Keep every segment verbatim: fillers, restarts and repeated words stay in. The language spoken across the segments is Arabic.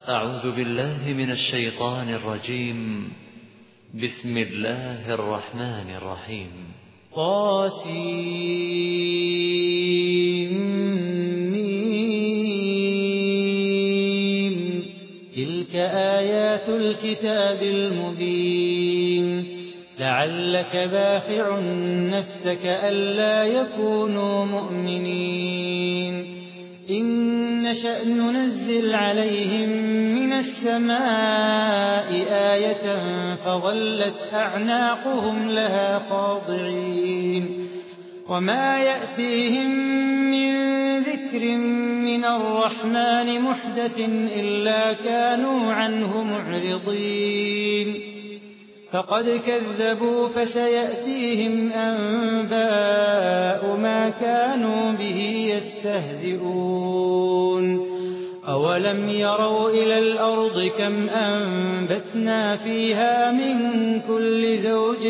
أعوذ بالله من الشيطان الرجيم. بسم الله الرحمن الرحيم. طاسيم. تلك آيات الكتاب المبين. لعلك باخع نفسك ألا يكونوا مؤمنين. إن نشأ ننزل عليهم من السماء آية فظلت أعناقهم لها خاضعين. وما يأتيهم من ذكر من الرحمن محدث إلا كانوا عنه معرضين. فقد كذبوا فسيأتيهم أنباء ما كانوا به يستهزئون. أولم يروا إلى الأرض كم أنبتنا فيها من كل زوج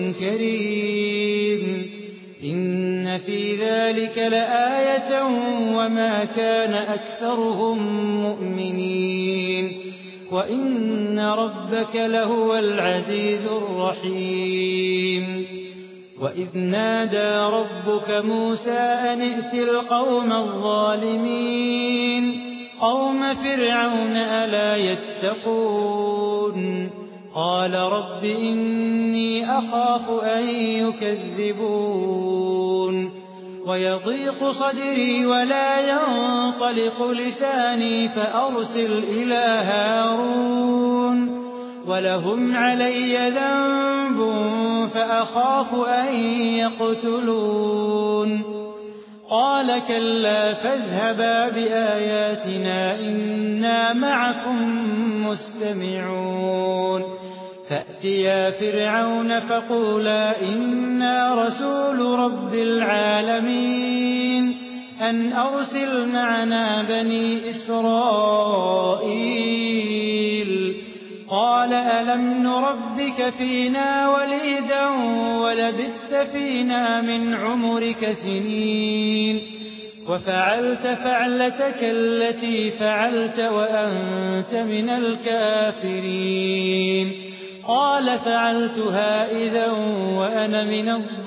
كريم. إن في ذلك لآية وما كان أكثرهم مؤمنين. وإن ربك لهو العزيز الرحيم. وإذ نادى ربك موسى أن ائت القوم الظالمين قوم فرعون ألا يتقون. قال رب إني أخاف أن يكذبون. ويضيق صدري ولا ينطلق لساني فأرسل إلى هارون ولهم علي ذنب فأخاف أن يقتلون. قال كلا فاذهبا بآياتنا إنا معكم مستمعون. فأتيا فرعون فقولا إنا رسول رب العالمين أن أرسل معنا بني إسرائيل. قال ألم نربك فينا وليدا ولبثت فينا من عمرك سنين وفعلت فعلتك التي فعلت وأنت من الكافرين. قال فعلتها إذا وأنا من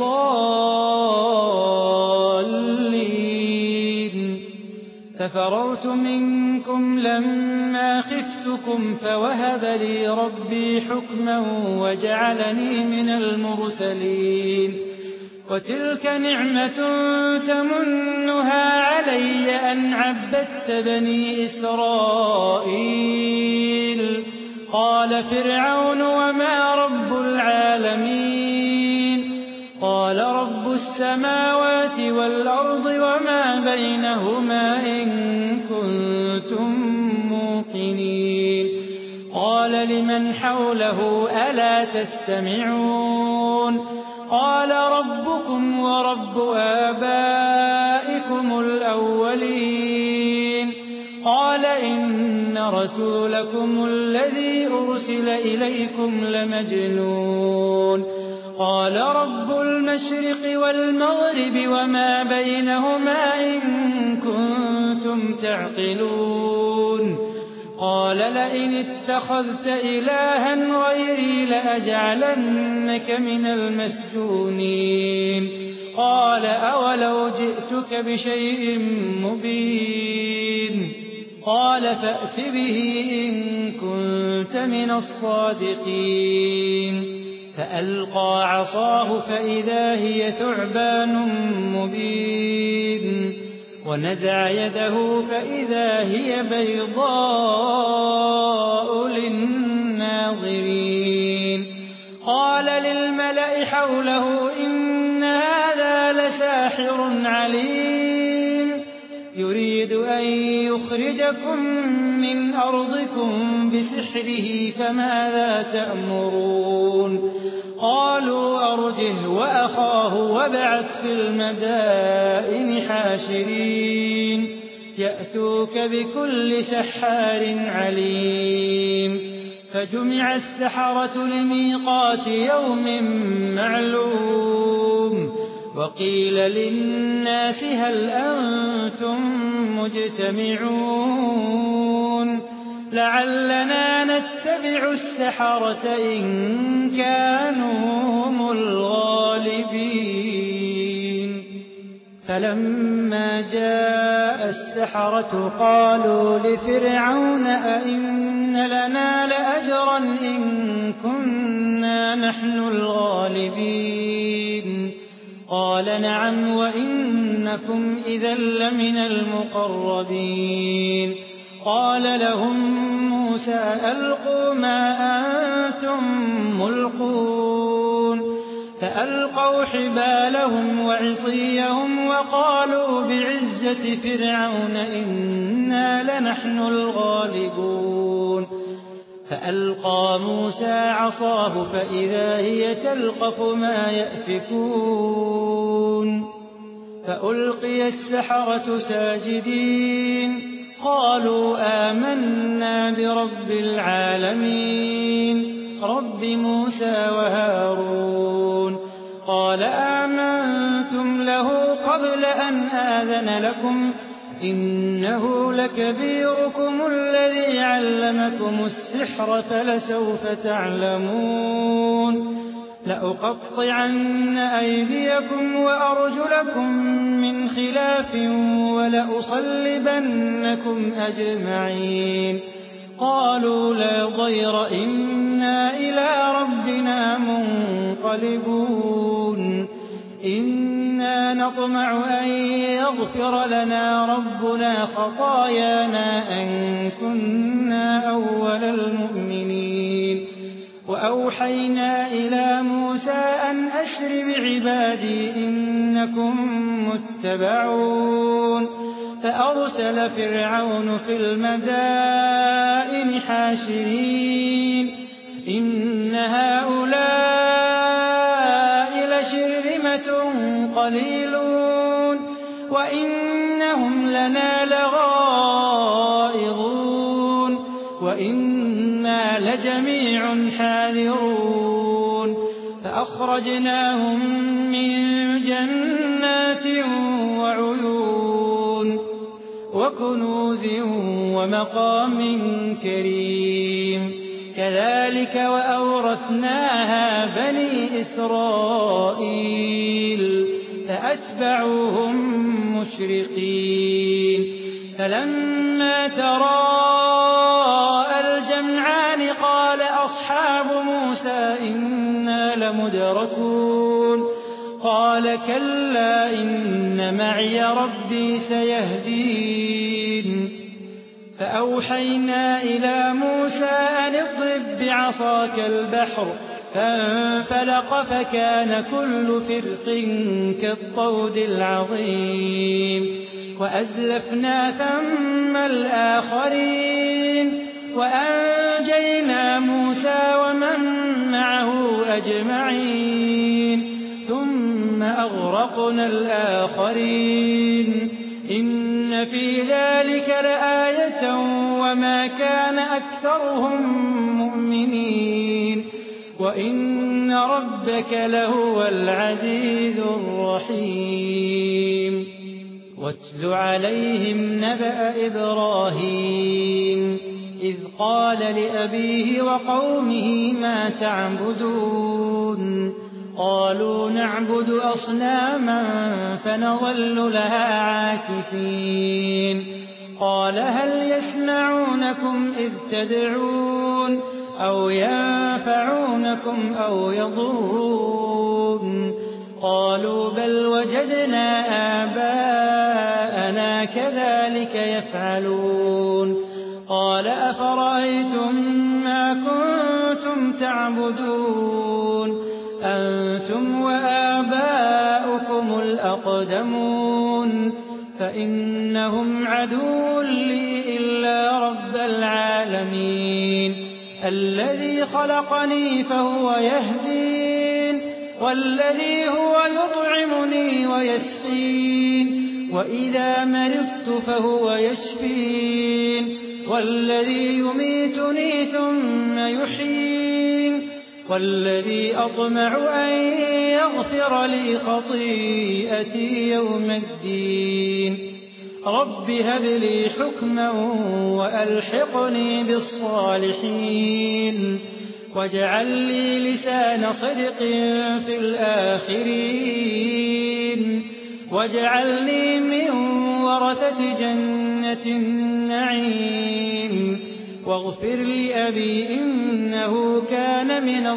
الضالين. ففررت منكم لما خفتكم فوهب لي ربي حكما وجعلني من المرسلين. وتلك نعمة تمنها علي أن عبدت بني إسرائيل. قال فرعون وما رب العالمين. قال رب السماوات والأرض وما بينهما إن كنتم موقنين. قال لمن حوله ألا تستمعون. قال ربكم ورب آبائكم الأولين. قال إن رسولكم الذي أرسل إليكم لمجنون. قال رب المشرق والمغرب وما بينهما إن كنتم تعقلون. قال لئن اتخذت إلها غيري لأجعلنك من المسجونين. قال أولو جئتك بشيء مبين. قال فأت به إن كنت من الصادقين. فألقى عصاه فإذا هي ثعبان مبين. ونزع يده فإذا هي بيضاء للناظرين. قال للملأ حوله إن هذا لساحر عليم يريد أن يخرجكم من أرضكم بسحره فماذا تأمرون. قالوا أرجه وأخاه وابعث في المدائن حاشرين يأتوك بكل سحار عليم. فجمع السحرة لميقات يوم معلوم. وقيل للناس هل أنتم مجتمعون. لعلنا نتبع السحرة إن كانوا هم الغالبين فلما جاء السحرة قالوا لفرعون أئن لنا لأجرا إن كنا نحن الغالبين قال نعم وإنكم إذا لمن المقربين قال لهم موسى ألقوا ما أنتم ملقون فألقوا حبالهم وعصيهم وقالوا بعزة فرعون إنا لنحن الغالبون فألقى موسى عصاه فإذا هي تلقف ما يأفكون فألقي السحرة ساجدين قالوا آمنا برب العالمين رب موسى وهارون قال آمنتم له قبل أن آذن لكم إنه لكبيركم الذي علمكم السحر فلسوف تعلمون لأقطعن أيديكم وأرجلكم من خلاف ولأصلبنكم أجمعين قالوا لا ضير إنا إلى ربنا منقلبون إنا نطمع أن يغفر لنا ربنا خطايانا أن كنا أول المؤمنين وأوحينا إلى موسى أن أسر بعبادي إنكم متبعون فأرسل فرعون في المدائن حاشرين إن هؤلاء لشرذمة قليلون وإنهم لنا لغائظون وإنا لجميع حاذرون فأخرجناهم من جنات وعيون وكنوز ومقام كريم كذلك وأورثناها بني إسرائيل فأتبعوهم مشرقين فلما تراءى الجمعان قال أصحاب موسى إنا لمدركون قال كلا إن معي ربي سيهدين فأوحينا إلى موسى أن اضرب بعصاك البحر فانفلق فكان كل فرق كالطود العظيم وأزلفنا ثم الآخرين وأنجينا موسى ومن معه أجمعين ثم أغرقنا الآخرين إن في ذلك لآية وما كان أكثرهم مؤمنين وإن ربك لهو العزيز الرحيم واتل عليهم نبأ إبراهيم إذ قال لأبيه وقومه ما تعبدون قالوا نعبد أصناما فنظل لها عاكفين قال هل يسمعونكم إذ تدعون أو ينفعونكم أو يضرون قالوا بل وجدنا آباءنا كذلك يفعلون قال أفرأيتم ما كنتم تعبدون أنتم وآباؤكم الأقدمون فإنهم عدو لي إلا رب العالمين الذي خلقني فهو يهدين والذي هو يطعمني ويسقين وإذا مرضت فهو يشفين والذي يميتني ثم يحيين والذي أطمع أن يغفر لي خطيئتي يوم الدين رب هب لي حكما وألحقني بالصالحين واجعل لي لسان صدق في الآخرين واجعلني من ورثة جنة النعيم واغفر لأبي إنه كان من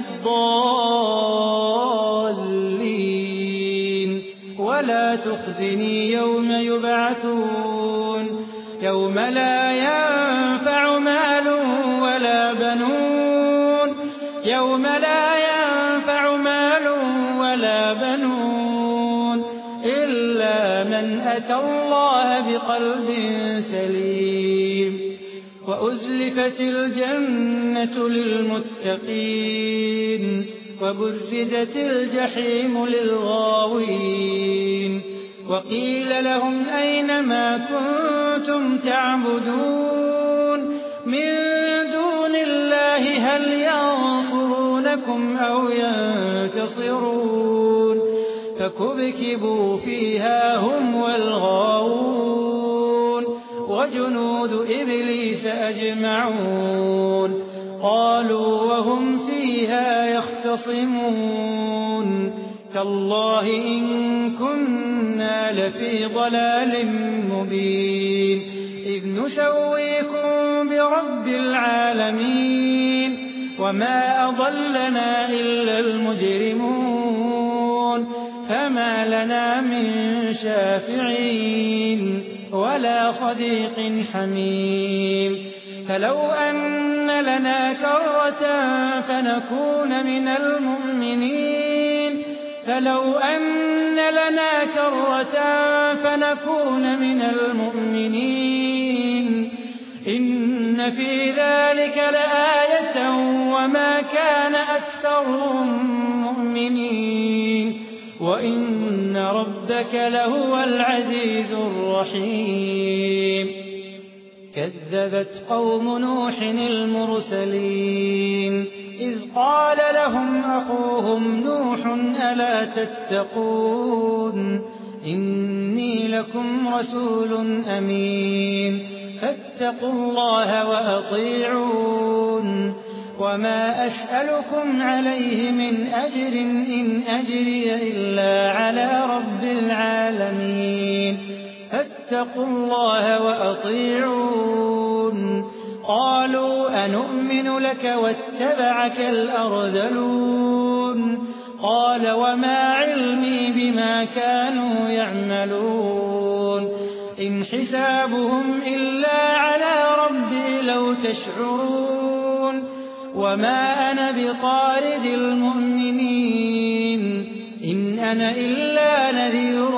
الضالين ولا تخزني يوم يبعثون يوم لا ينفع مال ولا بنون يوم لا ينفع مال ولا بنون إلا من أتى الله بقلب سليم وأزلفت الجنة للمتقين وبرزت الجحيم للغاوين وقيل لهم أين ما كنتم تعبدون من دون الله هل ينصرونكم أو ينتصرون فكبكبوا فيها هم والغاوون وجنود إبليس أجمعون قالوا وهم فيها يختصمون تالله إن كنا لفي ضلال مبين إذ نسويكم برب العالمين وما أضلنا إلا المجرمون فما لنا من شافعين ولا صديق حميم فلو أن لنا كرة فنكون من المؤمنين فلو أن لنا كرة فنكون من المؤمنين إن في ذلك لآية وما كان أكثرهم مؤمنين وإن ربك لهو العزيز الرحيم كذبت قوم نوح المرسلين إذ قال لهم أخوهم نوح ألا تتقون إني لكم رسول أمين فاتقوا الله وأطيعون وما أسألكم عليه من أجر إن أجري إلا على رب العالمين فاتقوا الله وأطيعون قالوا أنؤمن لك واتبعك الأرذلون قال وما علمي بما كانوا يعملون إن حسابهم إلا على ربي لو تشعرون وما أنا بطارد المؤمنين إن أنا إلا نذير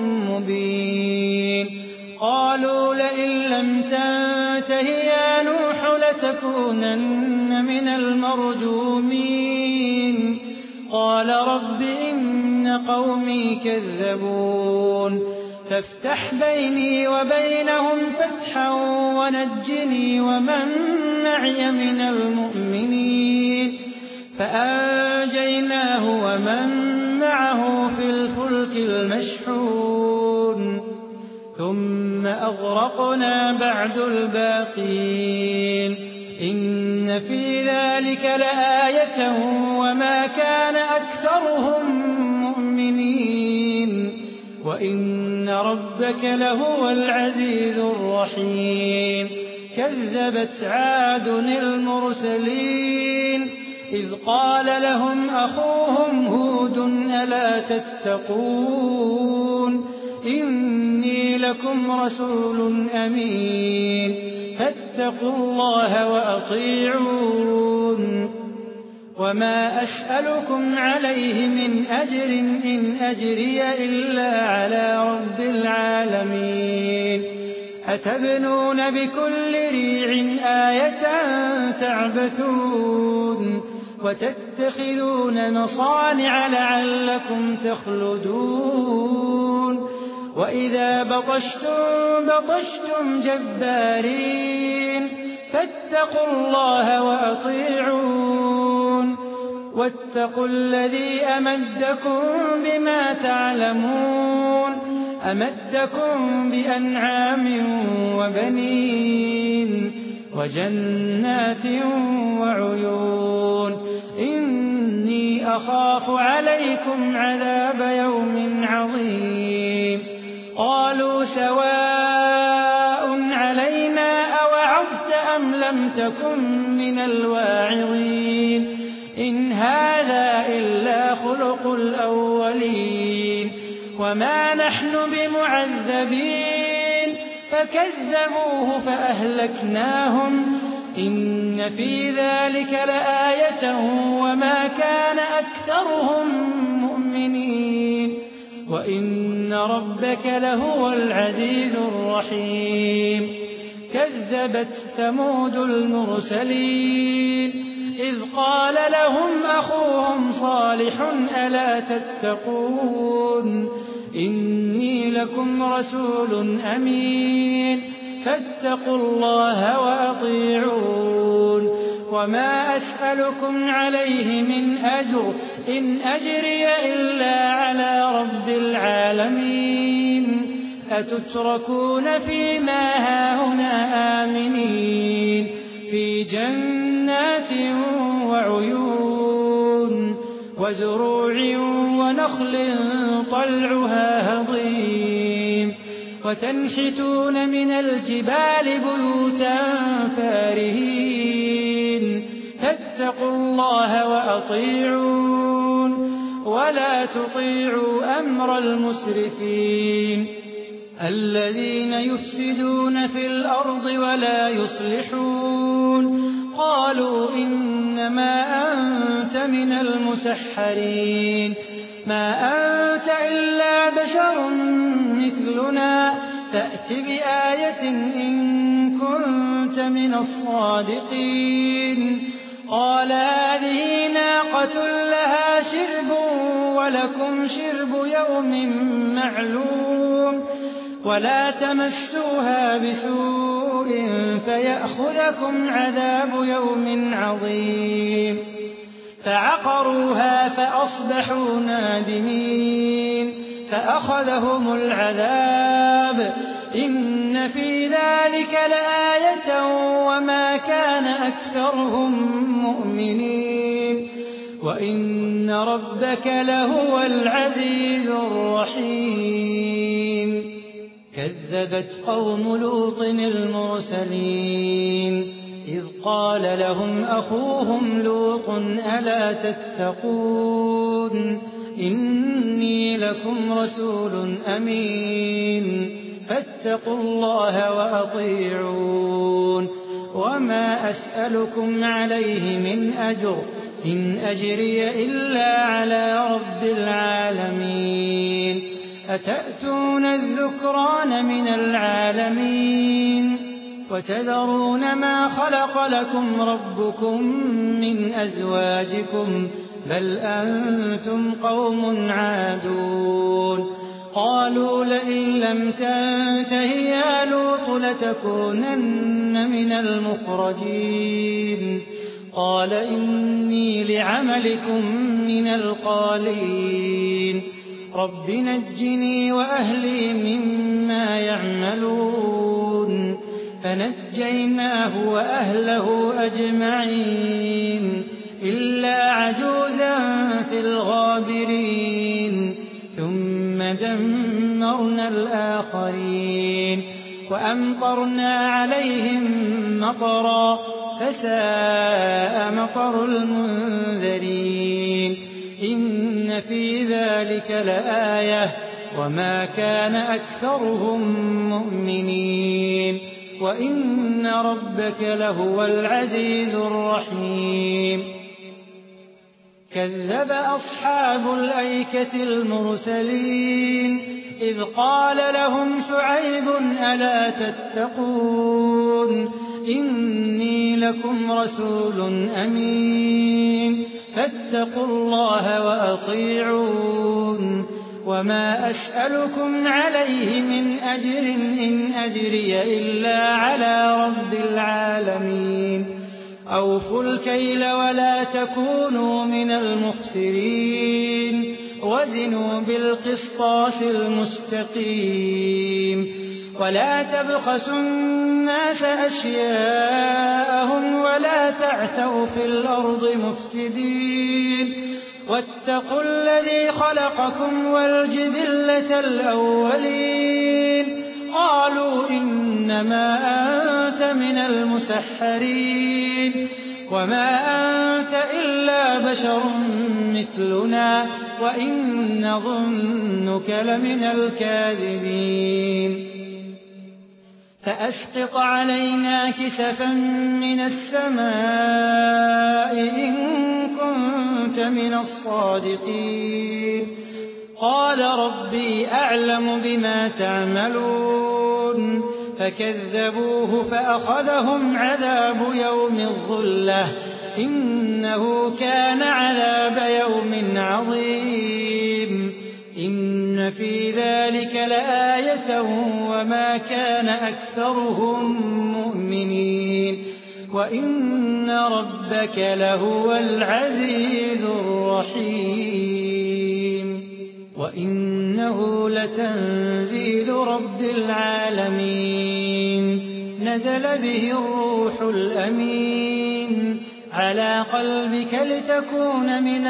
مبين قالوا لئن لم تنته يا نوح لتكونن من المرجومين قال رب إن قومي كذبون فافتح بيني وبينهم فتحا ونجني ومن معي من المؤمنين فأنجيناه ومن معه في الفلك المشحون ثم أغرقنا بعد الباقين إن في ذلك لآية وما كان أكثرهم مؤمنين وإن ربك لهو العزيز الرحيم كذبت عاد المرسلين إذ قال لهم أخوهم هود ألا تتقون إني لكم رسول أمين فاتقوا الله وأطيعون وما أسألكم عليه من أجر إن أجري إلا على رب العالمين أتبنون بكل ريع آية تعبثون وتتخذون مصانع لعلكم تخلدون وإذا بطشتم بطشتم جبارين فاتقوا الله وأطيعون واتقوا الذي أمدكم بما تعلمون أمدكم بأنعام وبنين وجنات وعيون إني أخاف عليكم عذاب يوم عظيم قالوا سواء علينا أوعظت أم لم تكن من الواعظين إن هذا إلا خلق الأولين وما نحن بمعذبين فكذبوه فأهلكناهم إن في ذلك لآية وما كان أكثرهم مؤمنين وإن ربك لهو العزيز الرحيم كذبت ثمود المرسلين إذ قال لهم أخوهم صالح ألا تتقون إني لكم رسول أمين فاتقوا الله وأطيعون وما أسألكم عليه من أجر إن أجري إلا على رب العالمين أتتركون فيما هاهنا آمنين في جنات وعيون وزروع ونخل طلعها هضيم وتنحتون من الجبال بيوتا فارهين فاتقوا الله وأطيعون ولا تطيعوا أمر المسرفين الذين يفسدون في الأرض ولا يصلحون قالوا إنما أنت من المسحرين ما أنت إلا بشر مثلنا فأت بآية إن كنت من الصادقين قال هذه ناقة لها شرب ولكم شرب يوم معلوم ولا تمسوها بسوء فيأخذكم عذاب يوم عظيم فعقروها فأصبحوا نادمين فأخذهم العذاب إن في ذلك لآية وما كان أكثرهم مؤمنين وإن ربك لهو العزيز الرحيم كذبت قوم لوط المرسلين إذ قال لهم أخوهم لوط ألا تتقون إني لكم رسول أمين فاتقوا الله وأطيعون وما أسألكم عليه من أجر إن أجري إلا على رب العالمين أتأتون الذكران من العالمين وتذرون ما خلق لكم ربكم من أزواجكم بل أنتم قوم عادون قالوا لئن لم تنته يا لوط لتكونن من المخرجين قال إني لعملكم من القالين رب نجني وأهلي مما يعملون فنجيناه وأهله أجمعين إلا عجوزا في الغابرين ثم دمرنا الآخرين وأمطرنا عليهم مطرا فساء مطر المنذرين إن في ذلك لآية وما كان أكثرهم مؤمنين وإن ربك لهو العزيز الرحيم كذب أصحاب الأيكة المرسلين إذ قال لهم شعيب ألا تتقون إني لكم رسول أمين فاتقوا الله وأطيعون وما أسألكم عليه من أجر إن أجري إلا على رب العالمين أوفوا الكيل ولا تكونوا من المخسرين وزنوا بالقسطاس المستقيم ولا تبخسوا الناس أشياءهم ولا تعثوا في الأرض مفسدين واتقوا الذي خلقكم والجبلة الأولين قالوا إنما أنت من المسحرين وما أنت إلا بشر مثلنا وإن نظنك لمن الكاذبين فأسقط علينا كسفا من السماء إن كنت من الصادقين قال ربي أعلم بما تعملون فكذبوه فأخذهم عذاب يوم الظلة إنه كان عذاب يوم عظيم إن في ذلك لآية وما كان أكثرهم مؤمنين وإن ربك لهو العزيز الرحيم وإنه لتنزيل رب العالمين نزل به الروح الأمين على قلبك لتكون من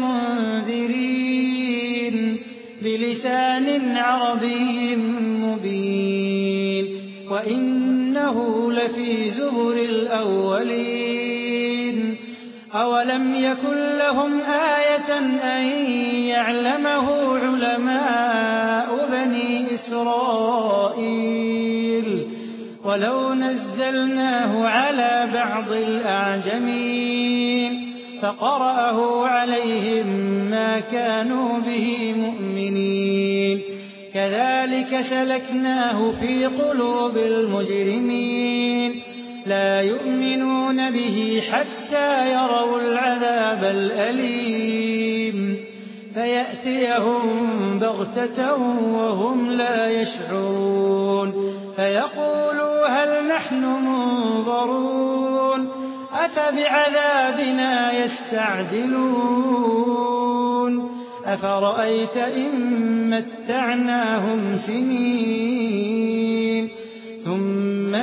المنذرين بلسان عربي مبين وإنه لفي زبر الأولين أولم يكن لهم آية أن يعلمه علماء بني إسرائيل ولو نزلناه على بعض الأعجمين فقرأه عليهم ما كانوا به مؤمنين كذلك سلكناه في قلوب المجرمين لا يؤمنون به حتى يروا العذاب الأليم فيأتيهم بغتة وهم لا يشعرون فيقولوا هل نحن منظرون أفبعذابنا يستعجلون أفرأيت إن متعناهم سنين ثم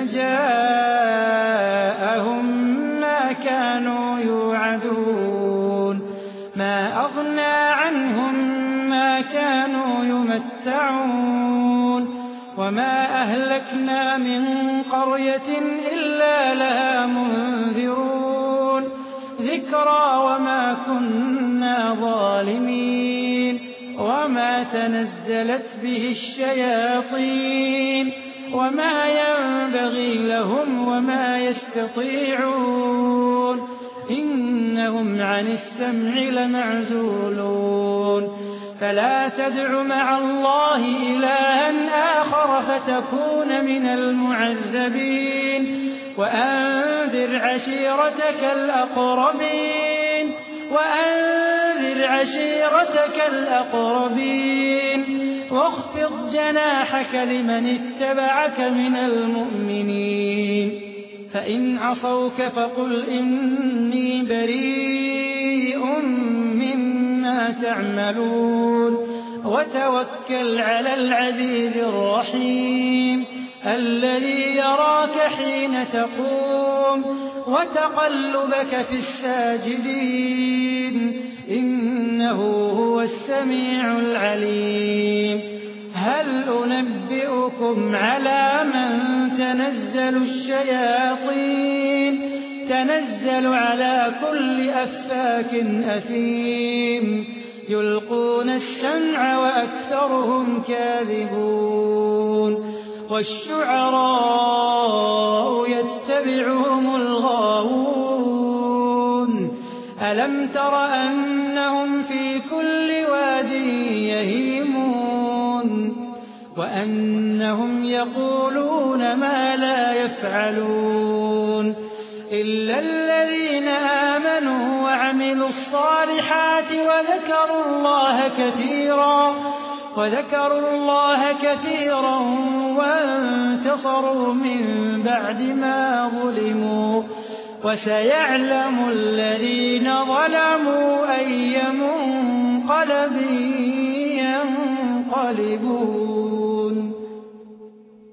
جاءهم ما كانوا يوعدون ما أغنى عنهم ما كانوا يمتعون وما أهلكنا من قرية إلا لها منذرون ذكرى وما كنا ظالمين وما تنزلت به الشياطين وما ينبغي لهم وما يستطيعون إنهم عن السمع لمعزولون فلا تدع مع الله إلها آخر فتكون من المعذبين وأنذر عشيرتك الأقربين وأنذر عشيرتك الأقربين واخفض جناحك لمن اتبعك من المؤمنين فإن عصوك فقل إني بريء مما تعملون وتوكل على العزيز الرحيم الذي يراك حين تقوم وتقلبك في الساجدين إنه هو السميع العليم هل أنبئكم على من تنزل الشياطين تنزل على كل أفاك أثيم يلقون السمع وأكثرهم كاذبون والشعراء يتبعهم الغاوون ألم تر أنهم في كل واد يهيمون وأنهم يقولون ما لا يفعلون إلا الذين آمنوا وعملوا الصالحات وذكروا الله كثيرا وذكروا الله كثيرا وانتصروا من بعد ما ظلموا وسيعلم الذين ظلموا أي منقلب مُنقَلَبٍ يَنقَلِبُونَ